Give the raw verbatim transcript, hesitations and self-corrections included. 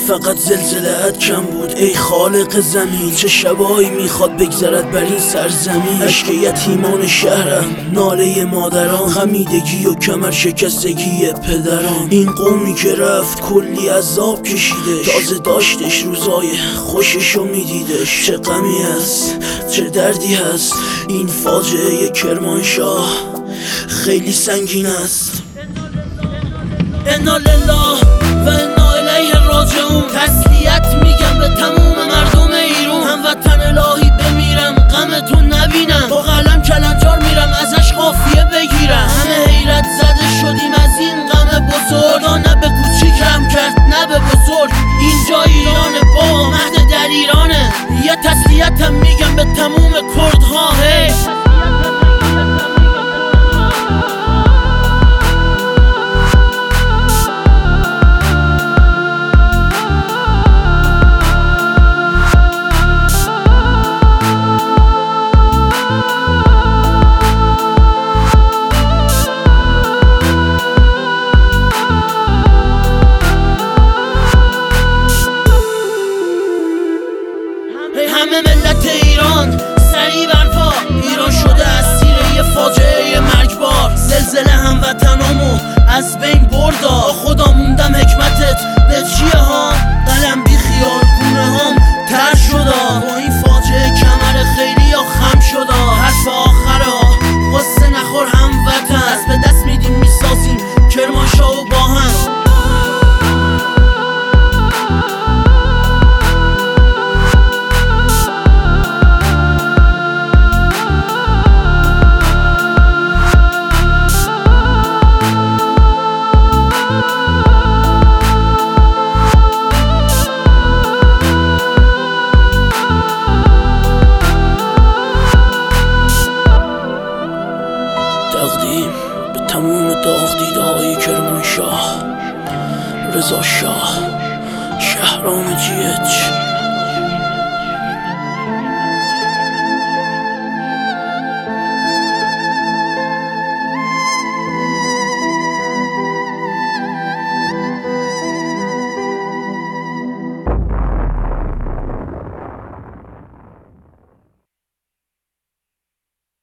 فقط زلزله‌ات کم بود ای خالق زمین. چه شبایی میخواد بگذرد بر این سرزمین. اشک یتیمان شهرم، ناله مادران، غمیدگی و کمر شکستگی پدران. این قومی که رفت کلی عذاب کشیدش، تازه داشتش روزای خوششو میدیدش. چه غمی هست، چه دردی هست، این فاجعه کرمانشاه خیلی سنگین است. انا لله و انا الیه راجعون. تسلیت میگم به تموم مردم ایران. هموطن الهی بمیرم غمتون نبینم، با قلم کلنجار میرم ازش قافیه بگیرم. همه حیرت زده شدیم از این غم بزرگ، خدا نه به کوچیکم کرد نه به بزرگ. اینجا ایران با مهد در ایرانه. یه تسلیتم میگم به تموم کردها. هی همه ملت ایران سری برپا، ایران شده اسیر یه فاجعه مرگبار. زلزله هموطنامو از بین بردا، خدا موندم حکمتت به چیه ها. قلم بی خیال گونه هم تر شدا، با این فاجعه کمر خیلی یا خم شدا. حرف آخرا قصه نخور هموطن، دست به دست میدیم میسازیم کرمانشاه و با هم. تقدیم به تموم داغ دیده های کرمانشاه. رضا شاه، شهرام جی اچ.